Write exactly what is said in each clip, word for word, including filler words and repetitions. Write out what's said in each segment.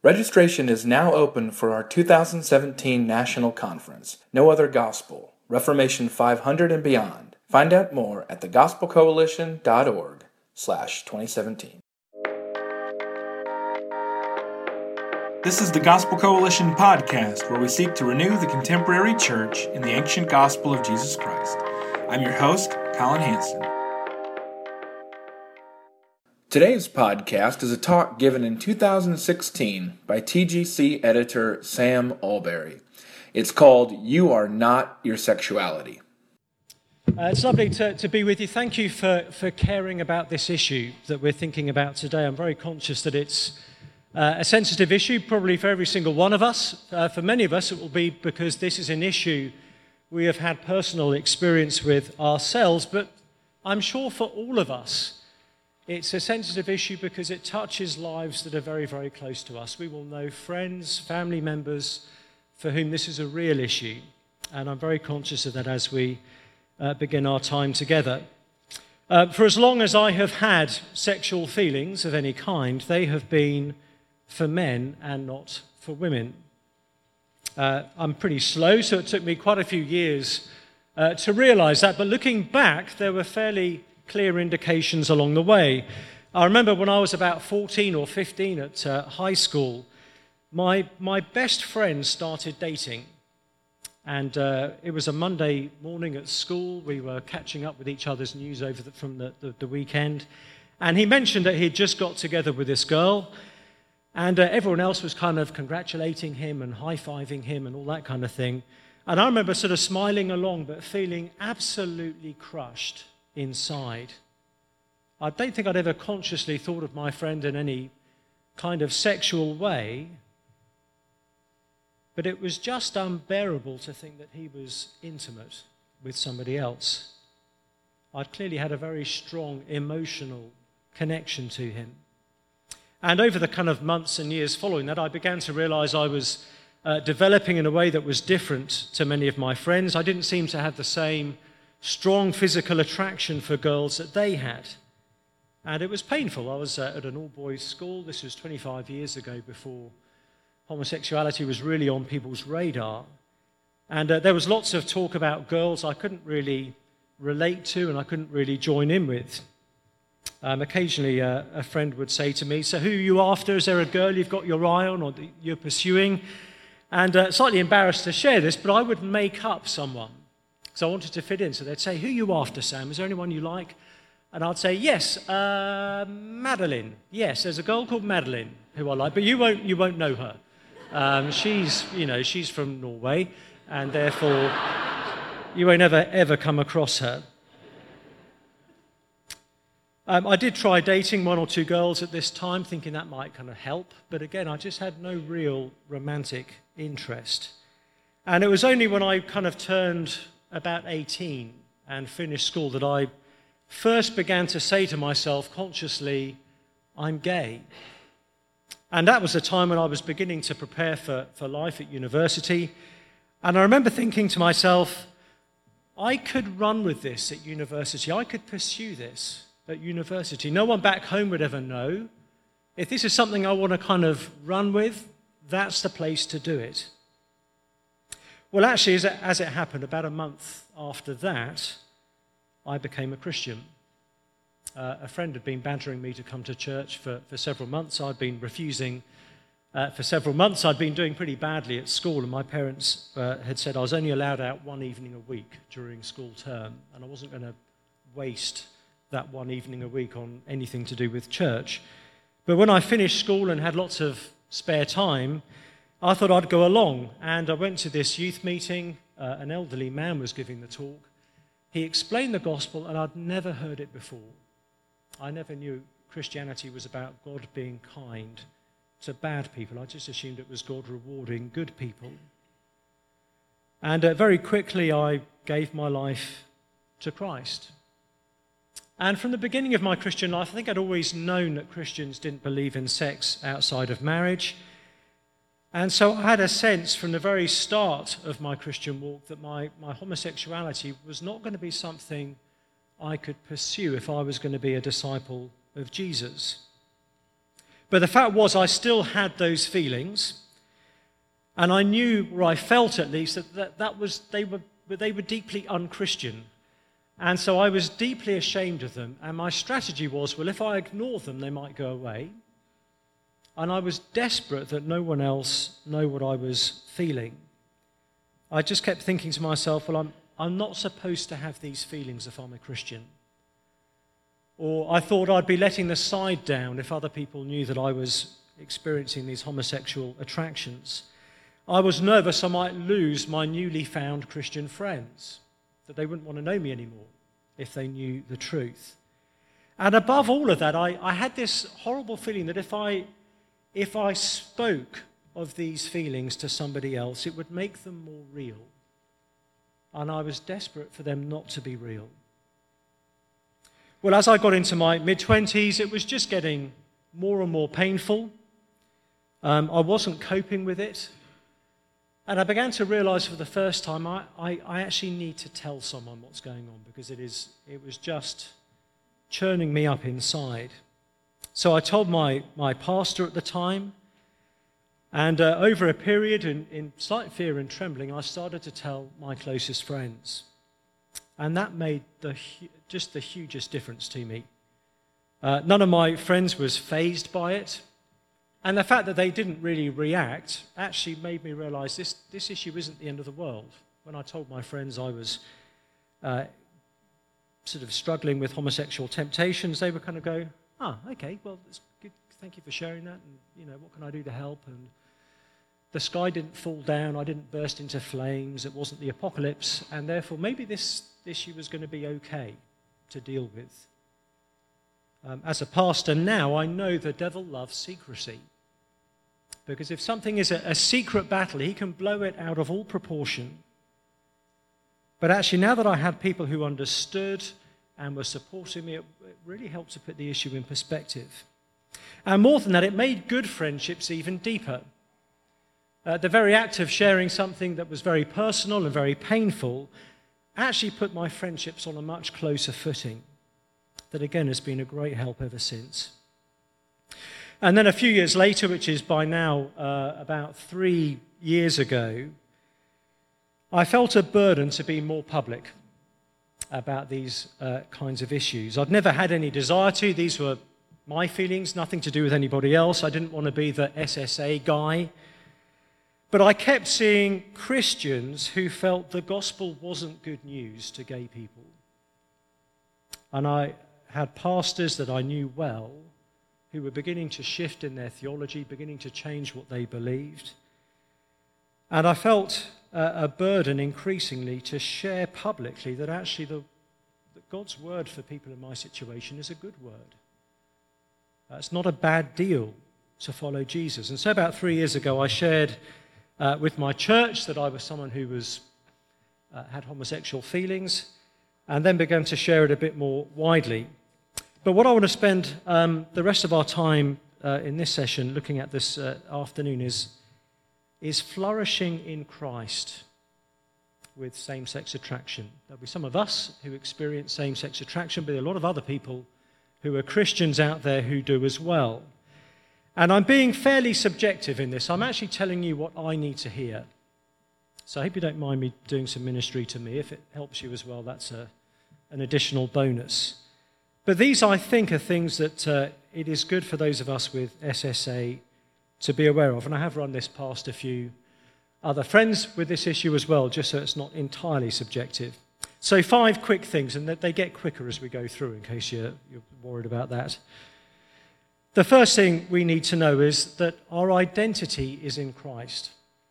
Registration is now open for our two thousand seventeen National Conference, No Other Gospel, Reformation five hundred and Beyond. Find out more at thegospelcoalition.org slash 2017. This is the Gospel Coalition podcast, where we seek to renew the contemporary church in the ancient gospel of Jesus Christ. I'm your host, Colin Hanson. Today's podcast is a talk given in two thousand sixteen by T G C editor Sam Allberry. It's called You Are Not Your Sexuality. Uh, it's lovely to, to be with you. Thank you for, for caring about this issue that we're thinking about today. I'm very conscious that it's uh, a sensitive issue, probably for every single one of us. Uh, for many of us, it will be because this is an issue we have had personal experience with ourselves, but I'm sure for all of us, it's a sensitive issue because it touches lives that are very, very close to us. We will know friends, family members for whom this is a real issue, and I'm very conscious of that as we uh, begin our time together. Uh, for as long as I have had sexual feelings of any kind, they have been for men and not for women. Uh, I'm pretty slow, so it took me quite a few years uh, to realize that, but looking back, there were fairly clear indications along the way. I remember when I was about fourteen or fifteen at uh, high school, my my best friend started dating. And uh, it was a Monday morning at school. We were catching up with each other's news over the, from the, the, the weekend. And he mentioned that he'd just got together with this girl. And uh, everyone else was kind of congratulating him and high-fiving him and all that kind of thing. And I remember sort of smiling along, but feeling absolutely crushed inside. I don't think I'd ever consciously thought of my friend in any kind of sexual way, but it was just unbearable to think that he was intimate with somebody else. I'd clearly had a very strong emotional connection to him. And over the kind of months and years following that, I began to realize I was uh, developing in a way that was different to many of my friends. I didn't seem to have the same strong physical attraction for girls that they had. And it was painful. I was uh, at an all-boys school. This was twenty-five years ago, before homosexuality was really on people's radar. And uh, there was lots of talk about girls I couldn't really relate to and I couldn't really join in with. Um, occasionally uh, a friend would say to me, "So who are you after? Is there a girl you've got your eye on or that you're pursuing?" And uh, slightly embarrassed to share this, but I would make up someone. So I wanted to fit in. So they'd say, "Who are you after, Sam? Is there anyone you like?" And I'd say, "Yes, uh, Madeline. Yes, there's a girl called Madeline who I like, but you won't you won't know her. Um, she's, you know, she's from Norway, and therefore you won't ever, ever come across her." Um, I did try dating one or two girls at this time, thinking that might kind of help. But again, I just had no real romantic interest. And it was only when I kind of turned about eighteen and finished school that I first began to say to myself consciously, "I'm gay." And that was a time when I was beginning to prepare for, for life at university. And I remember thinking to myself, I could run with this at university. I could pursue this at university. No one back home would ever know. If this is something I want to kind of run with, that's the place to do it. Well, actually, as it, as it happened, about a month after that, I became a Christian. Uh, a friend had been badgering me to come to church for, for several months. I'd been refusing uh, for several months. I'd been doing pretty badly at school, and my parents uh, had said I was only allowed out one evening a week during school term, and I wasn't going to waste that one evening a week on anything to do with church. But when I finished school and had lots of spare time, I thought I'd go along, and I went to this youth meeting. Uh, an elderly man was giving the talk. He explained the gospel, and I'd never heard it before. I never knew Christianity was about God being kind to bad people. I just assumed it was God rewarding good people. And uh, very quickly, I gave my life to Christ. And from the beginning of my Christian life, I think I'd always known that Christians didn't believe in sex outside of marriage. And so I had a sense from the very start of my Christian walk that my, my homosexuality was not going to be something I could pursue if I was going to be a disciple of Jesus. But the fact was I still had those feelings, and I knew, or I felt at least, that, that, that was they were they were deeply unchristian. And so I was deeply ashamed of them, and my strategy was, well, if I ignore them, they might go away. And I was desperate that no one else know what I was feeling. I just kept thinking to myself, well, I'm, I'm not supposed to have these feelings if I'm a Christian. Or I thought I'd be letting the side down if other people knew that I was experiencing these homosexual attractions. I was nervous I might lose my newly found Christian friends, that they wouldn't want to know me anymore if they knew the truth. And above all of that, I, I had this horrible feeling that if I, if I spoke of these feelings to somebody else, it would make them more real. And I was desperate for them not to be real. Well, as I got into my mid-twenties, it was just getting more and more painful. Um, I wasn't coping with it. And I began to realize for the first time I, I, I actually need to tell someone what's going on, because it is it was just churning me up inside. So I told my, my pastor at the time, and uh, over a period, in, in slight fear and trembling, I started to tell my closest friends. And that made the just the hugest difference to me. Uh, none of my friends was fazed by it. And the fact that they didn't really react actually made me realize this, this issue isn't the end of the world. When I told my friends I was uh, sort of struggling with homosexual temptations, they would kind of go, ah, okay, well, that's good. Thank you for sharing that. And, you know, what can I do to help? And the sky didn't fall down. I didn't burst into flames. It wasn't the apocalypse. And therefore, maybe this issue was going to be okay to deal with. Um, as a pastor now, I know the devil loves secrecy. Because if something is a, a secret battle, he can blow it out of all proportion. But actually, now that I had people who understood and were supporting me, it, it really helped to put the issue in perspective. And more than that, it made good friendships even deeper. Uh, the very act of sharing something that was very personal and very painful actually put my friendships on a much closer footing. That again has been a great help ever since. And then a few years later, which is by now uh, about three years ago, I felt a burden to be more public about these uh, kinds of issues. I'd never had any desire to. These were my feelings, nothing to do with anybody else. I didn't want to be the S S A guy. But I kept seeing Christians who felt the gospel wasn't good news to gay people. And I had pastors that I knew well who were beginning to shift in their theology, beginning to change what they believed. And I felt uh, a burden increasingly to share publicly that actually the, that God's word for people in my situation is a good word. Uh, it's not a bad deal to follow Jesus. And so about three years ago, I shared uh, with my church that I was someone who was uh, had homosexual feelings, and then began to share it a bit more widely. But what I want to spend um, the rest of our time uh, in this session looking at this uh, afternoon is, is flourishing in Christ with same-sex attraction. There'll be some of us who experience same-sex attraction, but a lot of other people who are Christians out there who do as well. And I'm being fairly subjective in this. I'm actually telling you what I need to hear. So I hope you don't mind me doing some ministry to me. If it helps you as well, that's a, an additional bonus. But these, I think, are things that uh, it is good for those of us with S S A to be aware of. And I have run this past a few other friends with this issue as well, just so it's not entirely subjective. So five quick things, and they get quicker as we go through, in case you're, you're worried about that. The first thing we need to know is that our identity is in Christ.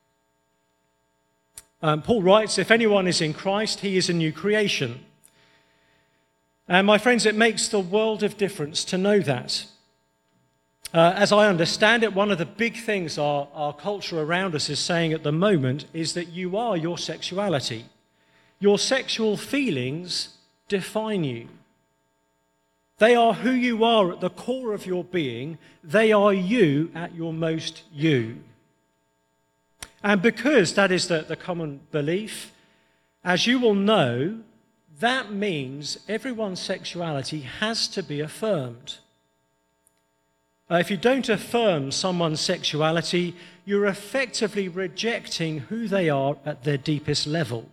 Um, Paul writes, if anyone is in Christ, he is a new creation. And my friends, it makes the world of difference to know that. Uh, as I understand it, one of the big things our, our culture around us is saying at the moment is that you are your sexuality. Your sexual feelings define you. They are who you are at the core of your being. They are you at your most you. And because that is the, the common belief, as you will know, that means everyone's sexuality has to be affirmed. Uh, if you don't affirm someone's sexuality, you're effectively rejecting who they are at their deepest level.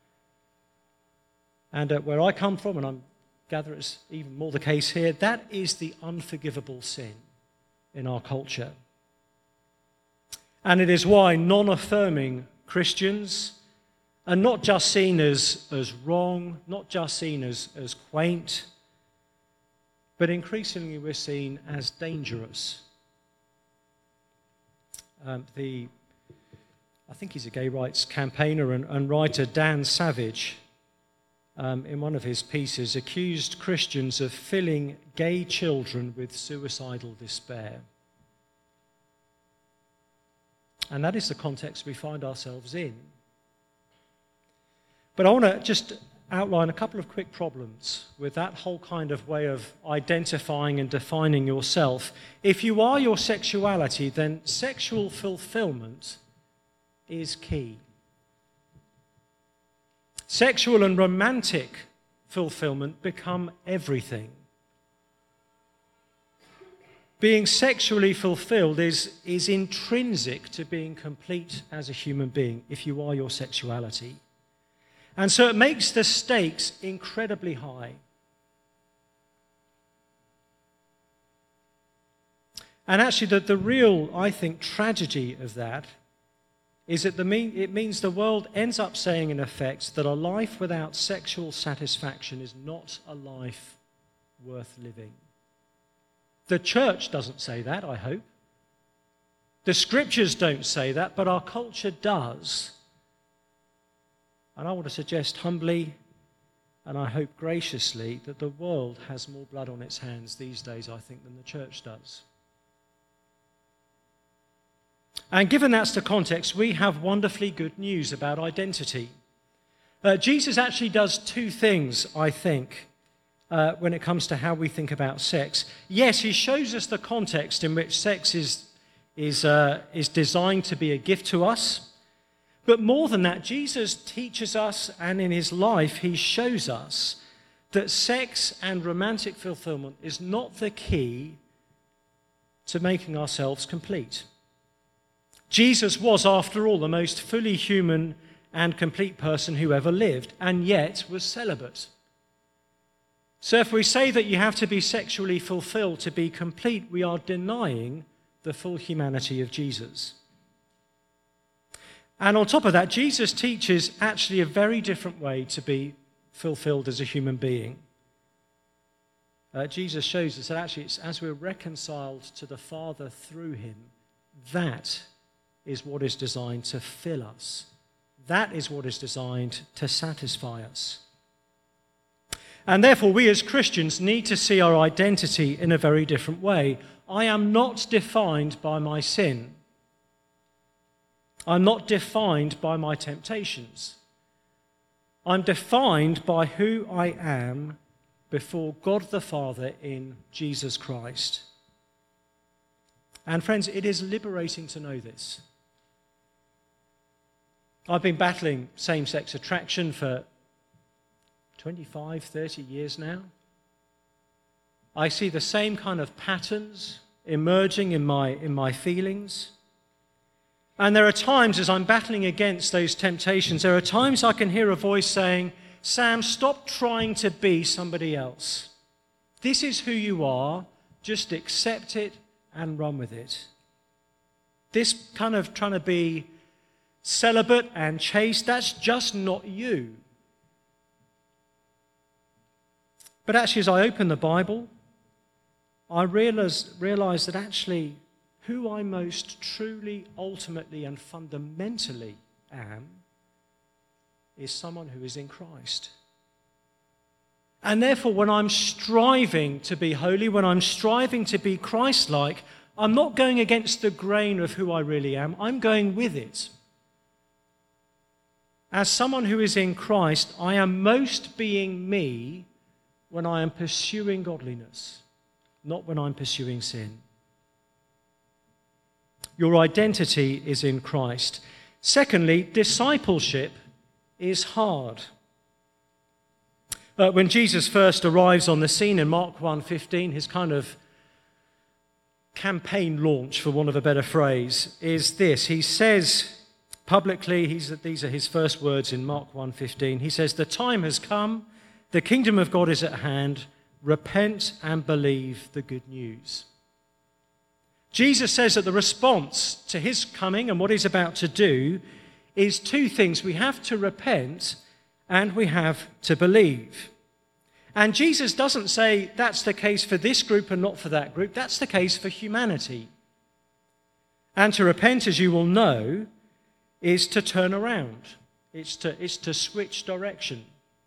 And uh, where I come from, and I gather it's even more the case here, that is the unforgivable sin in our culture. And it is why non-affirming Christians are not just seen as, as wrong, not just seen as, as quaint, but increasingly we're seen as dangerous. Um, the, I think he's a gay rights campaigner and, and writer, Dan Savage, um, in one of his pieces, accused Christians of filling gay children with suicidal despair. And that is the context we find ourselves in. But I want to just outline a couple of quick problems with that whole kind of way of identifying and defining yourself. If you are your sexuality, then sexual fulfillment is key. Sexual and romantic fulfillment become everything. Being sexually fulfilled is, is intrinsic to being complete as a human being, if you are your sexuality. And so it makes the stakes incredibly high. And actually, the, the real, I think, tragedy of that is that the mean, it means the world ends up saying, in effect, that a life without sexual satisfaction is not a life worth living. The church doesn't say that, I hope. The scriptures don't say that, but our culture does. And I want to suggest humbly, and I hope graciously, that the world has more blood on its hands these days, I think, than the church does. And given that's the context, we have wonderfully good news about identity. Uh, Jesus actually does two things, I think, uh, when it comes to how we think about sex. Yes, he shows us the context in which sex is, is, uh, is designed to be a gift to us. But more than that, Jesus teaches us, and in his life, he shows us that sex and romantic fulfillment is not the key to making ourselves complete. Jesus was, after all, the most fully human and complete person who ever lived, and yet was celibate. So if we say that you have to be sexually fulfilled to be complete, we are denying the full humanity of Jesus. And on top of that, Jesus teaches actually a very different way to be fulfilled as a human being. Uh, Jesus shows us that actually it's as we're reconciled to the Father through him, that is what is designed to fill us. That is what is designed to satisfy us. And therefore, we as Christians need to see our identity in a very different way. I am not defined by my sin. I'm not defined by my temptations. I'm defined by who I am before God the Father in Jesus Christ. And friends, it is liberating to know this. I've been battling same-sex attraction for twenty-five, thirty years now. I see the same kind of patterns emerging in my, in my feelings. And there are times as I'm battling against those temptations, there are times I can hear a voice saying, Sam, stop trying to be somebody else. This is who you are. Just accept it and run with it. This kind of trying to be celibate and chaste, that's just not you. But actually, as I open the Bible, I realize, realize that actually who I most truly, ultimately, and fundamentally am is someone who is in Christ. And therefore, when I'm striving to be holy, when I'm striving to be Christ-like, I'm not going against the grain of who I really am. I'm going with it. As someone who is in Christ, I am most being me when I am pursuing godliness, not when I'm pursuing sin. Your identity is in Christ. Secondly, discipleship is hard. Uh, when Jesus first arrives on the scene in Mark one fifteen, his kind of campaign launch, for want of a better phrase, is this. He says publicly, he's, these are his first words in Mark one fifteen, he says, "The time has come, the kingdom of God is at hand, repent and believe the good news." Jesus says that the response to his coming and what he's about to do is two things. We have to repent and we have to believe. And Jesus doesn't say that's the case for this group and not for that group. That's the case for humanity. And to repent, as you will know, is to turn around. It's to, it's to switch direction.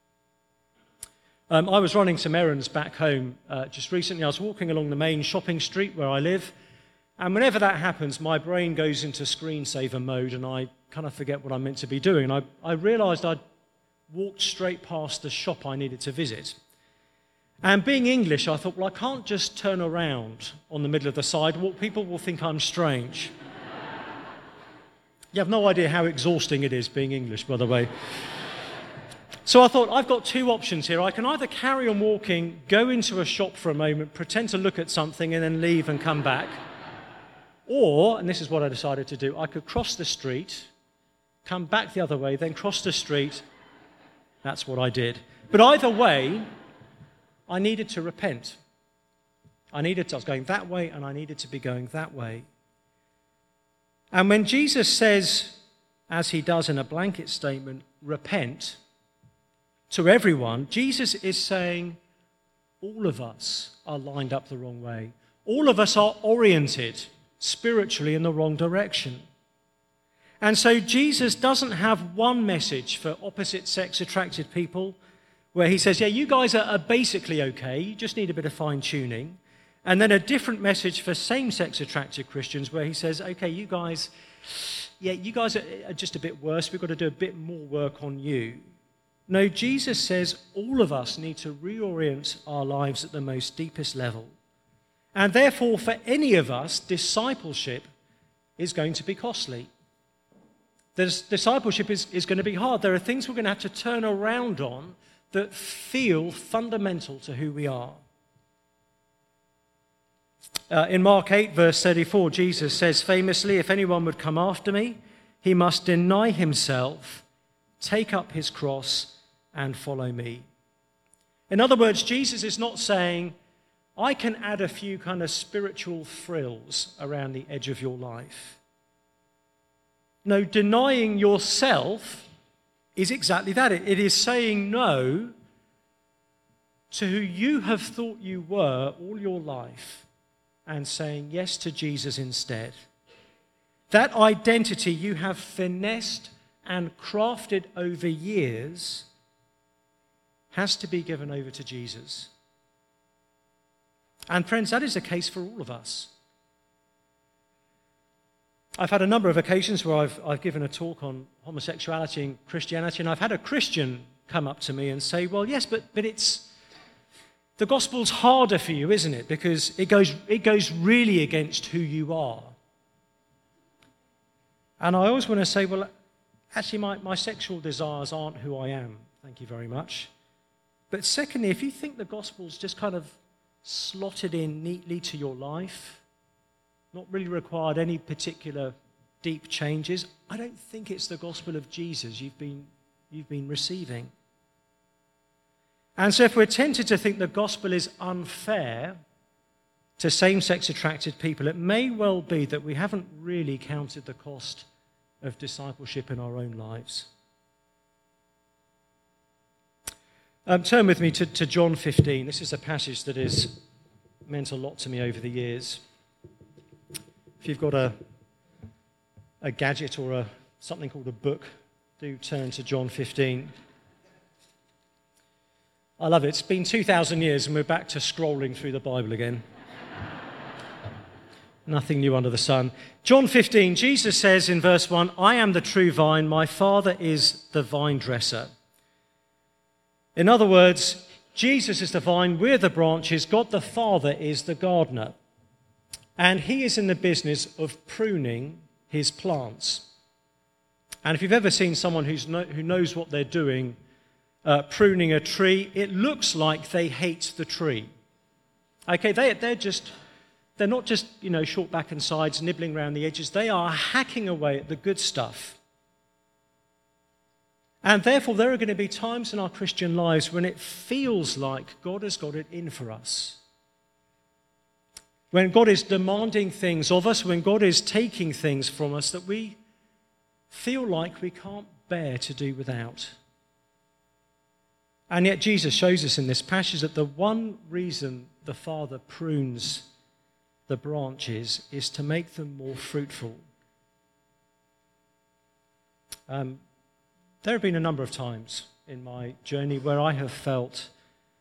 Um, I was running some errands back home uh, just recently. I was walking along the main shopping street where I live. And whenever that happens, my brain goes into screensaver mode and I kind of forget what I'm meant to be doing. And I, I realized I'd walked straight past the shop I needed to visit. And being English, I thought, well, I can't just turn around on the middle of the sidewalk. People will think I'm strange. You have no idea how exhausting it is being English, by the way. So I thought, I've got two options here. I can either carry on walking, go into a shop for a moment, pretend to look at something, and then leave and come back. Or, and this is what I decided to do, I could cross the street, come back the other way, then cross the street. That's what I did. But either way, I needed to repent. I needed to, I was going that way, and I needed to be going that way. And when Jesus says, as he does in a blanket statement, repent to everyone, Jesus is saying all of us are lined up the wrong way. All of us are oriented spiritually in the wrong direction. And so Jesus doesn't have one message for opposite-sex attracted people where he says, yeah, you guys are, are basically okay, you just need a bit of fine-tuning. And then a different message for same-sex attracted Christians where he says, okay, you guys, yeah, you guys are, are just a bit worse, we've got to do a bit more work on you. No, Jesus says all of us need to reorient our lives at the most deepest level. And therefore, for any of us, discipleship is going to be costly. This discipleship is, is going to be hard. There are things we're going to have to turn around on that feel fundamental to who we are. Uh, in Mark eight, verse thirty-four, Jesus says famously, if anyone would come after me, he must deny himself, take up his cross, and follow me. In other words, Jesus is not saying, I can add a few kind of spiritual frills around the edge of your life. No, denying yourself is exactly that. It is saying no to who you have thought you were all your life and saying yes to Jesus instead. That identity you have finessed and crafted over years has to be given over to Jesus. And friends, that is the case for all of us. I've had a number of occasions where I've, I've given a talk on homosexuality and Christianity, and I've had a Christian come up to me and say, well, yes, but, but it's, the gospel's harder for you, isn't it? Because it goes, it goes really against who you are. And I always want to say, well, actually, my, my sexual desires aren't who I am. Thank you very much. But secondly, if you think the gospel's just kind of slotted in neatly to your life, not really required any particular deep changes, I don't think it's the gospel of Jesus you've been, you've been receiving. And so if we're tempted to think the gospel is unfair to same-sex attracted people, it may well be that we haven't really counted the cost of discipleship in our own lives. Um, turn with me to, to John fifteen. This is a passage that has meant a lot to me over the years. If you've got a, a gadget or a, something called a book, do turn to John fifteen. I love it. It's been two thousand years and we're back to scrolling through the Bible again. Nothing new under the sun. John fifteen, Jesus says in verse one, I am the true vine, my Father is the vine dresser. In other words, Jesus is the vine, we're the branches, God the Father is the gardener. And he is in the business of pruning his plants. And if you've ever seen someone who's no, who knows what they're doing, uh, pruning a tree, it looks like they hate the tree. Okay, they, they're just... they're not just, you know, short back and sides, nibbling around the edges. They are hacking away at the good stuff. And therefore, there are going to be times in our Christian lives when it feels like God has got it in for us. When God is demanding things of us, when God is taking things from us that we feel like we can't bear to do without. And yet Jesus shows us in this passage that the one reason the Father prunes the branches is to make them more fruitful. Um, there have been a number of times in my journey where I have felt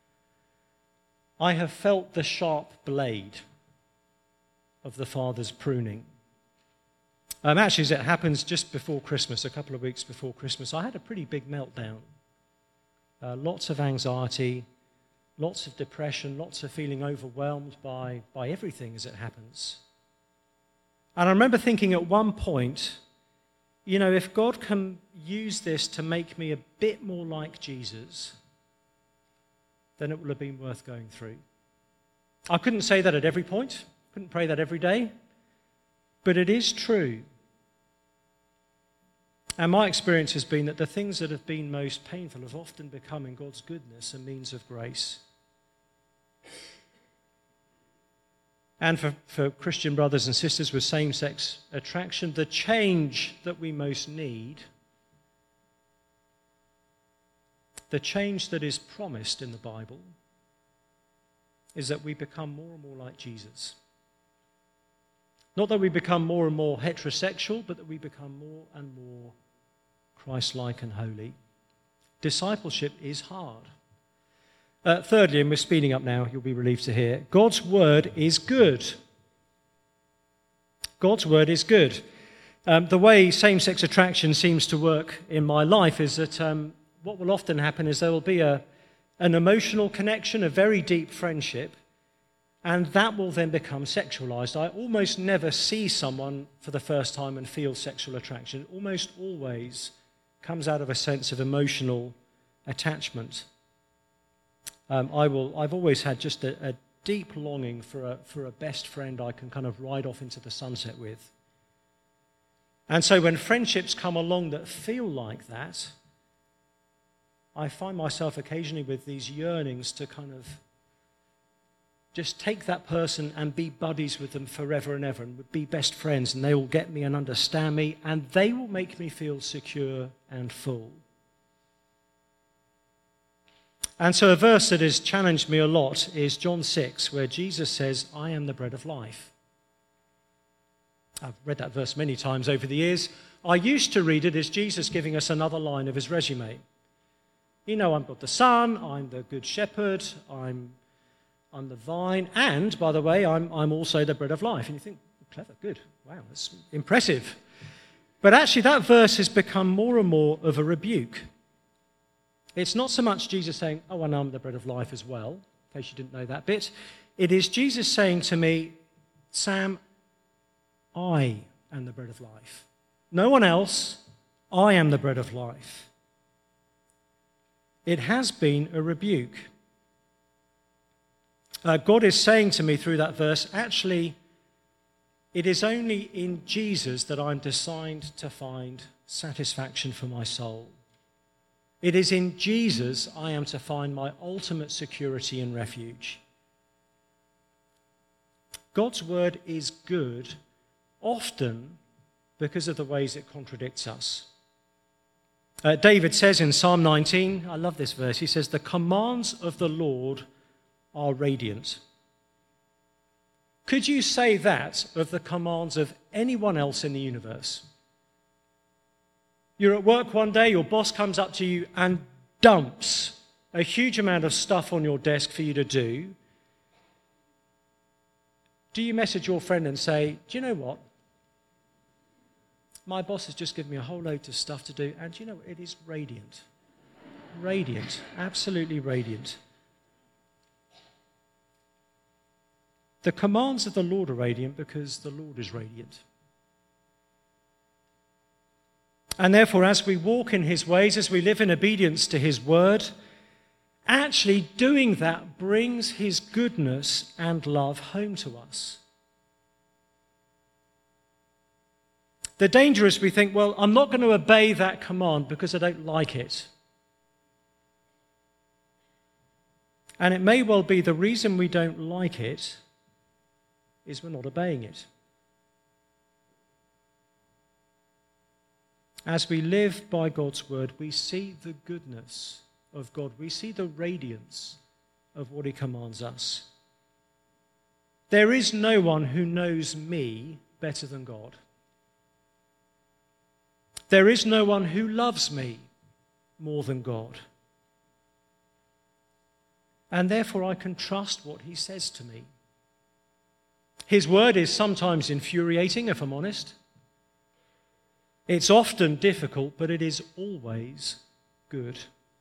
I have felt the sharp blade of the Father's pruning. Um, actually, as it happens just before Christmas, a couple of weeks before Christmas, I had a pretty big meltdown. Uh, lots of anxiety, lots of depression, lots of feeling overwhelmed by, by everything as it happens. And I remember thinking at one point, you know, if God can use this to make me a bit more like Jesus, then it will have been worth going through. I couldn't say that at every point, couldn't pray that every day, but it is true. And my experience has been that the things that have been most painful have often become, in God's goodness, a means of grace. And for, for Christian brothers and sisters with same-sex attraction, the change that we most need, the change that is promised in the Bible, is that we become more and more like Jesus. Not that we become more and more heterosexual, but that we become more and more Christ-like and holy. Discipleship is hard. Uh, thirdly, and we're speeding up now, you'll be relieved to hear, God's word is good. God's word is good. Um, the way same-sex attraction seems to work in my life is that um, what will often happen is there will be a, an emotional connection, a very deep friendship, and that will then become sexualized. I almost never see someone for the first time and feel sexual attraction. It almost always comes out of a sense of emotional attachment. Um, I will, I've always had just a, a deep longing for a, for a best friend I can kind of ride off into the sunset with. And so when friendships come along that feel like that, I find myself occasionally with these yearnings to kind of just take that person and be buddies with them forever and ever and be best friends, and they will get me and understand me, and they will make me feel secure and full. And so a verse that has challenged me a lot is John six, where Jesus says, I am the bread of life. I've read that verse many times over the years. I used to read it as Jesus giving us another line of his resume. You know, I'm God the Son, I'm the Good Shepherd, I'm, I'm the vine, and, by the way, I'm, I'm also the bread of life. And you think, clever, good, wow, that's impressive. But actually that verse has become more and more of a rebuke. It's not so much Jesus saying, oh, and I'm the bread of life as well, in case you didn't know that bit. It is Jesus saying to me, Sam, I am the bread of life. No one else, I am the bread of life. It has been a rebuke. Uh, God is saying to me through that verse, actually, it is only in Jesus that I'm designed to find satisfaction for my soul. It is in Jesus I am to find my ultimate security and refuge. God's word is good, often because of the ways it contradicts us. Uh, David says in Psalm nineteen, I love this verse, he says, the commands of the Lord are radiant. Could you say that of the commands of anyone else in the universe? You're at work one day, your boss comes up to you and dumps a huge amount of stuff on your desk for you to do. Do you message your friend and say, do you know what? My boss has just given me a whole load of stuff to do, and do you know what? It is radiant. Radiant, absolutely radiant. The commands of the Lord are radiant because the Lord is radiant. And therefore, as we walk in his ways, as we live in obedience to his word, actually doing that brings his goodness and love home to us. The danger is we think, well, I'm not going to obey that command because I don't like it. And it may well be the reason we don't like it is we're not obeying it. As we live by God's word, we see the goodness of God. We see the radiance of what he commands us. There is no one who knows me better than God. There is no one who loves me more than God. And therefore I can trust what he says to me. His word is sometimes infuriating, if I'm honest. It's often difficult, but it is always good.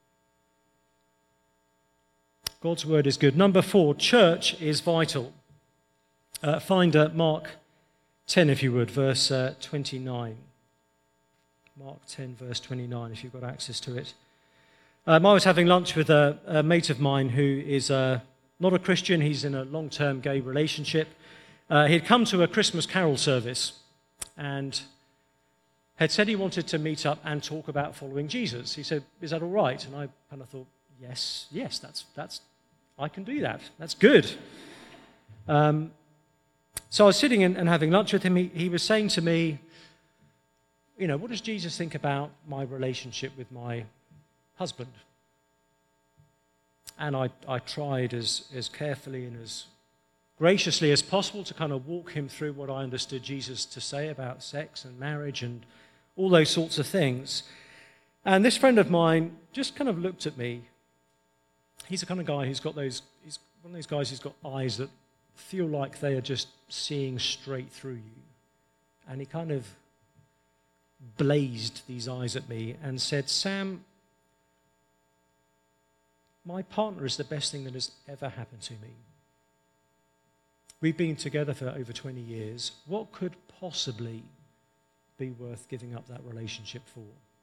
God's word is good. Number four, church is vital. Uh, find uh, Mark ten, if you would, verse uh, twenty-nine. Mark ten, verse twenty-nine, if you've got access to it. Um, I was having lunch with a, a mate of mine who is uh, not a Christian. He's in a long-term gay relationship. Uh, he'd come to a Christmas carol service and had said he wanted to meet up and talk about following Jesus. He said, is that all right? And I kind of thought, yes, yes, that's, that's, I can do that. That's good. Um, so I was sitting and, and having lunch with him. He, he was saying to me, you know, what does Jesus think about my relationship with my husband? And I, I tried as, as carefully and as graciously as possible to kind of walk him through what I understood Jesus to say about sex and marriage and all those sorts of things. And this friend of mine just kind of looked at me. He's the kind of guy who's got those, he's one of those guys who's got eyes that feel like they are just seeing straight through you. And he kind of blazed these eyes at me and said, Sam, my partner is the best thing that has ever happened to me. We've been together for over twenty years. What could possibly be worth giving up that relationship for?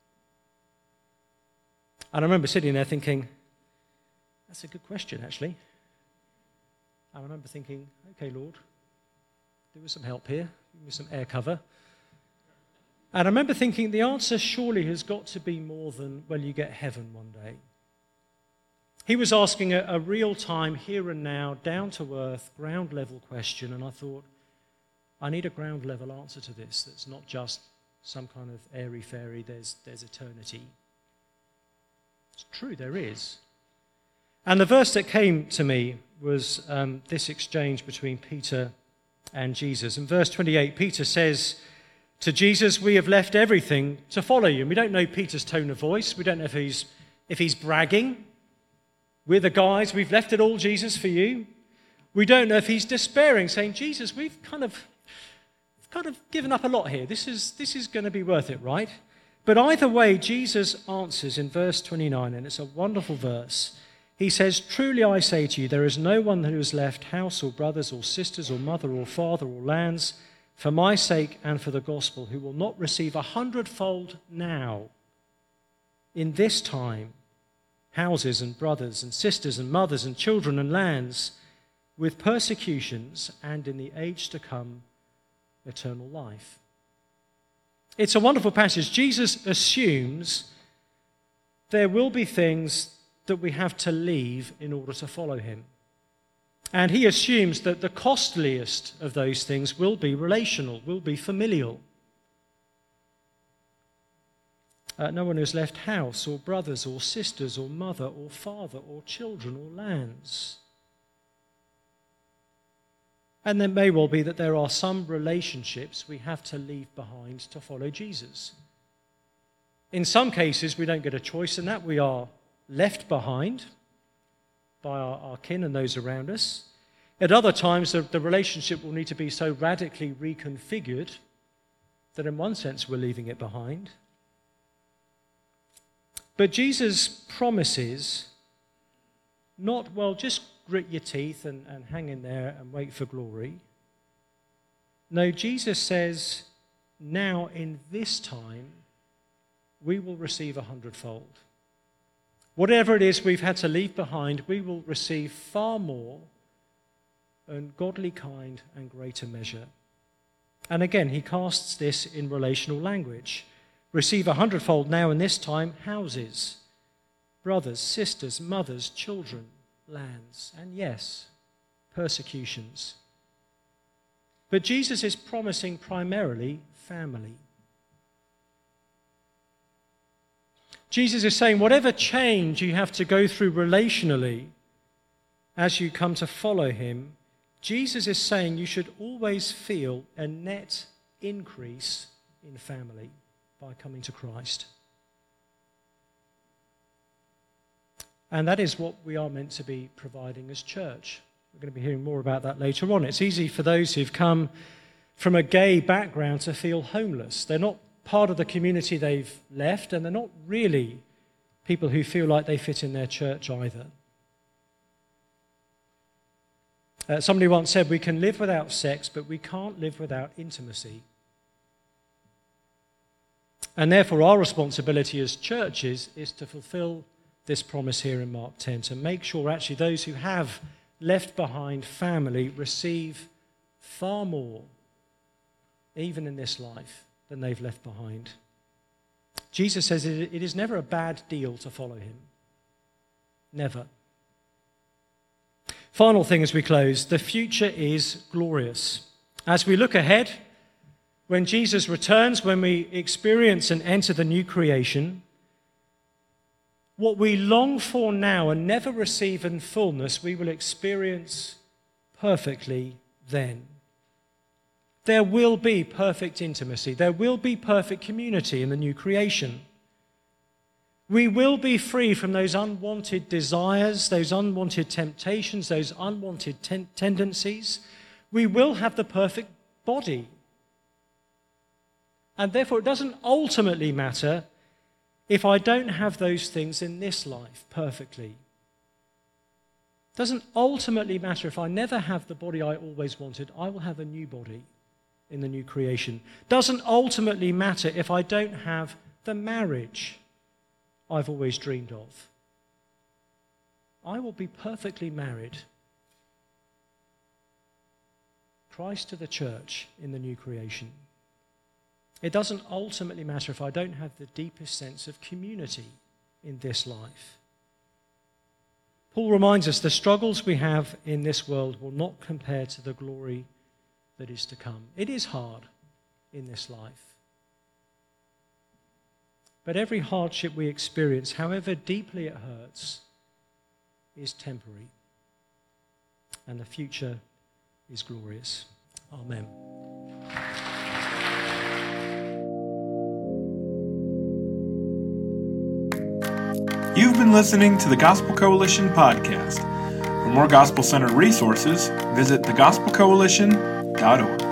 And I remember sitting there thinking, that's a good question, actually. I remember thinking, okay, Lord, there was some help here. Give me some air cover. And I remember thinking the answer surely has got to be more than, well, you get heaven one day. He was asking a, a real-time, here and now, down-to-earth, ground-level question, and I thought, I need a ground-level answer to this that's not just some kind of airy-fairy, there's, there's eternity. It's true, there is. And the verse that came to me was um, this exchange between Peter and Jesus. In verse twenty-eight, Peter says to Jesus, we have left everything to follow you. And we don't know Peter's tone of voice. We don't know if he's, if he's bragging. We're the guys, we've left it all, Jesus, for you. We don't know if he's despairing, saying, Jesus, we've kind of, we've kind of given up a lot here. This is, this is going to be worth it, right? But either way, Jesus answers in verse twenty-nine, and it's a wonderful verse. He says, truly I say to you, there is no one who has left house or brothers or sisters or mother or father or lands for my sake and for the gospel who will not receive a hundredfold now in this time houses and brothers and sisters and mothers and children and lands with persecutions and in the age to come eternal life. It's a wonderful passage. Jesus assumes there will be things that we have to leave in order to follow him. And he assumes that the costliest of those things will be relational, will be familial. Uh, no one who's left house or brothers or sisters or mother or father or children or lands. And there may well be that there are some relationships we have to leave behind to follow Jesus. In some cases, we don't get a choice in that. We are left behind by our, our kin and those around us. At other times, the, the relationship will need to be so radically reconfigured that in one sense we're leaving it behind. But Jesus promises not, well, just grit your teeth and, and hang in there and wait for glory. No, Jesus says, now in this time, we will receive a hundredfold. Whatever it is we've had to leave behind, we will receive far more in godly kind and greater measure. And again, he casts this in relational language. Receive a hundredfold now in this time, houses, brothers, sisters, mothers, children, lands, and yes, persecutions. But Jesus is promising primarily family. Jesus is saying whatever change you have to go through relationally as you come to follow him, Jesus is saying you should always feel a net increase in family by coming to Christ. And that is what we are meant to be providing as church. We're going to be hearing more about that later on. It's easy for those who've come from a gay background to feel homeless. They're not part of the community they've left, and they're not really people who feel like they fit in their church either. Uh, somebody once said, we can live without sex, but we can't live without intimacy. And therefore our responsibility as churches is to fulfill this promise here in Mark ten, to make sure actually those who have left behind family receive far more, even in this life, than they've left behind. Jesus says it is never a bad deal to follow him. Never. Final thing as we close, the future is glorious. As we look ahead, when Jesus returns, when we experience and enter the new creation, what we long for now and never receive in fullness, we will experience perfectly then. There will be perfect intimacy. There will be perfect community in the new creation. We will be free from those unwanted desires, those unwanted temptations, those unwanted ten- tendencies. We will have the perfect body. And therefore it doesn't ultimately matter if I don't have those things in this life perfectly. It doesn't ultimately matter if I never have the body I always wanted. I will have a new body in the new creation. Doesn't ultimately matter if I don't have the marriage I've always dreamed of. I will be perfectly married. Christ to the church in the new creation. It doesn't ultimately matter if I don't have the deepest sense of community in this life. Paul reminds us the struggles we have in this world will not compare to the glory that is to come. It is hard in this life. But every hardship we experience, however deeply it hurts, is temporary. And the future is glorious. Amen. You've been listening to the Gospel Coalition podcast. For more gospel-centered resources, visit the gospel coalition dot org.